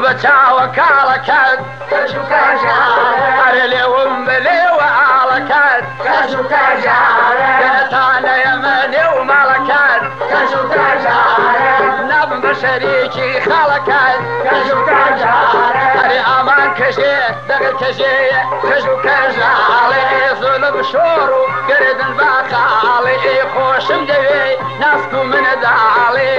بچاوە کاڵەکەت کەش و کاژارە هەرە لێوم بلێوە ئاڵەکەت کەش و کاژارە گەنەتانە ئێمە نێو ماڵەکەت کەش و کاژارە نابم بە شەریکی خاڵەکەت کەش و کاژارە هەرێ ئامان کەژێ دەگەر کەژەیە کەژ و کەژاڵێ زۆلە بشۆڕ و گەردن با خاڵێ خۆشم دەوێ ناسک و منەداڵێ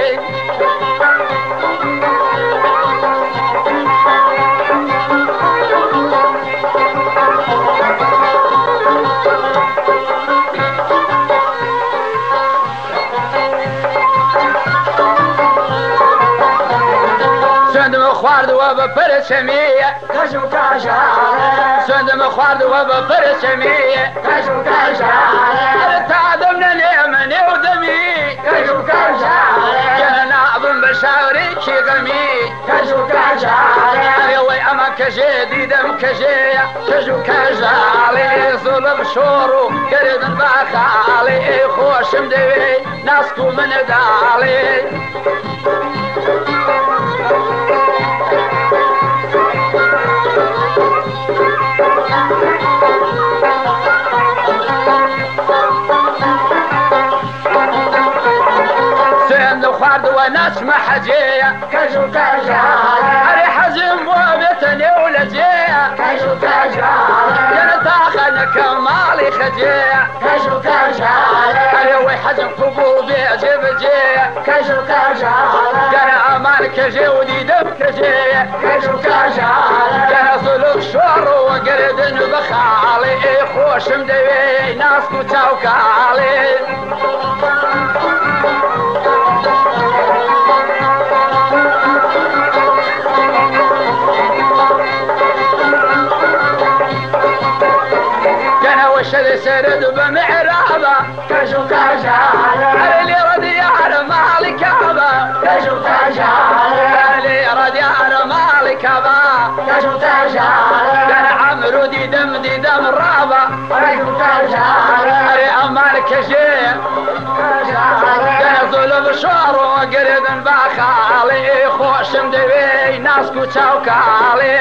سندم خواردوە بە پەرچەمیە کەش و کاژارە سندم خواردوە بە پەرچەمیە کەش و کاژارە تادم نەنێمە نێو دەمی کەش و کاژارە گەنە نابم بە شاورێکی غەمی کەش و کاژارە ئەوەی ئەمە کەژێ دیدەم کەژەیە کەژ و کەژاڵێ زۆڵە بشۆڕ و گەردن با خاڵێ خۆشم دەوێ ناسک و منەداڵێ خواردوە نەچمە حەجەیە کەش و کاژارە هەرێ حەزم بۆ بێتە نێو لە جێیە کەش و کاژارە گەنە تاخەنەکە ماڵی خەجەیە کەش و کاژارە هەرێ وەی حەزم قوبوڵ بێ جێبەجێیە کەش و کاژارە گەنە ئامان کەژێ و دیدەم کەژەیە کەش و کاژارە گەنە زولف شۆڕەوە گەردن بە خاڵێ خۆشم دەوێ ناسک و چاوکاڵێ شەدە سەرد بە معرابە کەش و کاژارە هەرە لێرە دیارە ماڵی کابە کەش و کاژارە هەرە لێرە دیارە ماڵی کابە کەش و کاژارە گەنە عەمرو دیدەم ڕابە کەش و کاژارە هەرێ ئەمان کەژێ کاژارە گەنە زۆلە بشۆڕەوە گەردن با خاڵێ خۆشم دەوێ ناسک و چاوکاڵێ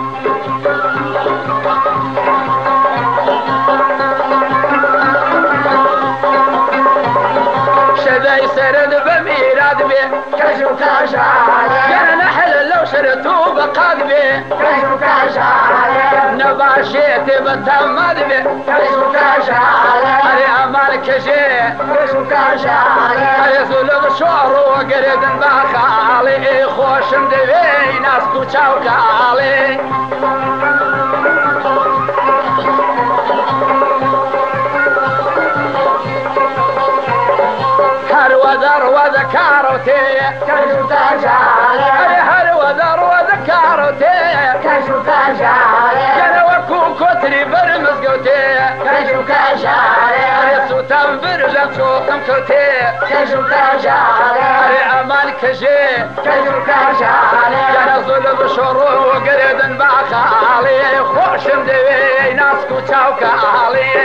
شەدەی سەرد بە میراد بێ کەش و کاژارە گەنە نەحل لەو شرت و بەقاد بێ کەش و کاژارە نەباشێتێ بە تەمەد بێ کەش و کاژارە هەرێ ئەمان کەژێ کەش و کاژارە هەرێ زۆلە بشۆڕەوە گەردن با خاڵێ خۆشم دەوێ ناسک و چاوکاڵێ هەروەدە کارۆتەیە کەش و کاژارە هەروەدە کارۆتەیە کەش و کاژارە گەنە وەکو کۆتری بەرمزگەوتەیە کەش و کاژارە هەرێ سووتەم بر لەم چۆقم کەوتەیە کەش و کاژارە هەرێ ئەمان کەژێ کەش و کاژارە گەنە زۆلە بشۆڕەوە گەردن با خاڵێ خۆشم دەوێ ناسک و چاوکاڵێ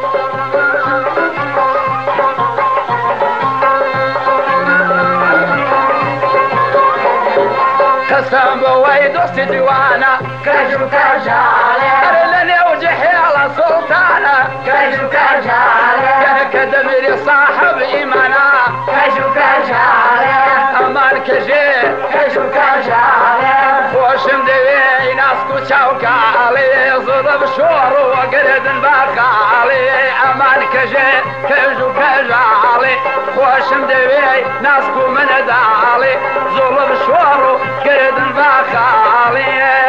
قسم بەوەی دۆستی جوانە کەش و کاژارە هەرێ لە نێو جەهێڵە سوڵتانە کەش و کاژارە گەنە کە دەمیری ساحب ئیمانە کەش و کاژارە ئەمان کەژێ کەش و کاژارە خۆشم دەوێ ناسک و چاوکاڵێ زۆڵە بشۆڕەوە گەردن با خاڵێ ئەمان کەژێ کەژ و کەژاڵێ خۆشم دەوێ ناسک و منەداڵێ زۆڵە بشۆڕ و گەردن با خاڵێ